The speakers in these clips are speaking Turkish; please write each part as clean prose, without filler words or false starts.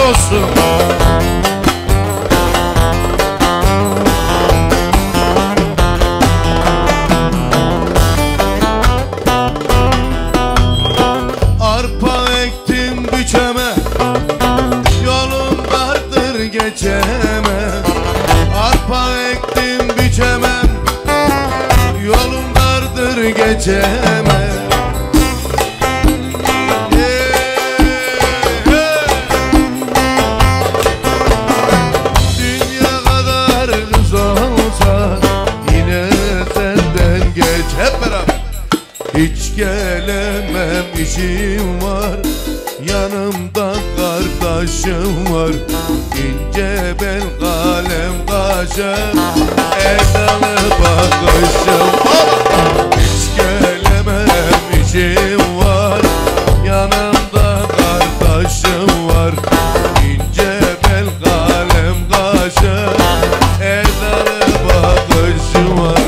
olsun. Arpa ektim biçeme, yolum vardır geçeme. Arpa ektim biçemem, yolum vardır geçeme. Dünya kadar düz olsa yine senden geç. Hep beraber. Hiç gelemem, işim var, yanımda kardeşim var. İnce bel kalem kaşım, edalı bakışım. Hiç gelemem, işim var, yanımda kardeşim var. İnce bel kalem kaşım, edalı bakışım var.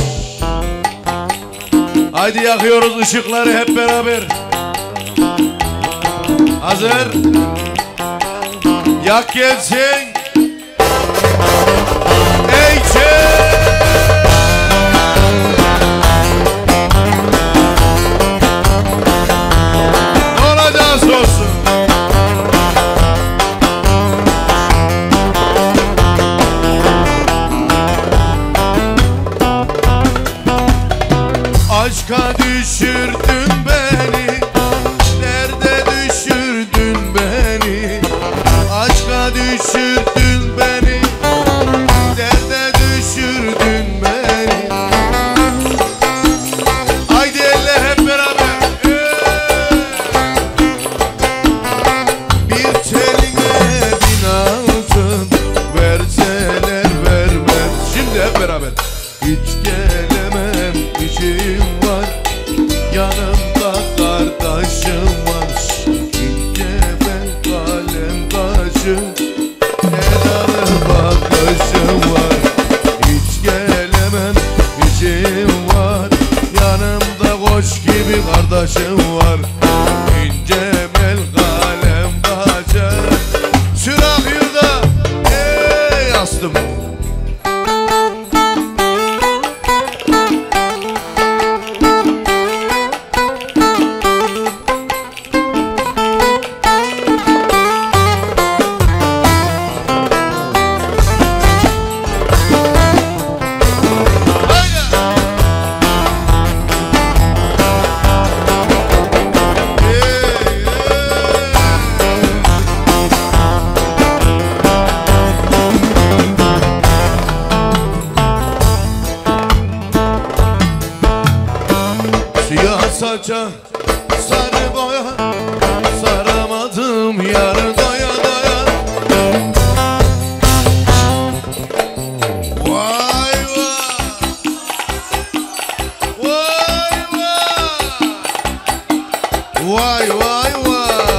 Haydi yakıyoruz ışıkları hep beraber. Hazır. Yak gelsin. Eyçe. Ne olacağız olsun. Aşka düşürdün beni, nerede düşürdün beni? Aşka düşürdün beni, nerede düşürdün beni? Haydi elle hep beraber. Bir teline bin altın verseler vermez. Şimdi hep beraber. Hiç gelemem, işim var, yanımda kardeşim var. İnce bel kalem taşı, edalı bakışım var. Hiç gelemem, işim var, yanımda koç gibi kardeşim var. İnce bel kalem taşı, sürak yurda, ey astım. Siyah saça sarı boya, saramadım yar doya doya. Vay vay, vay vay, vay vay vay.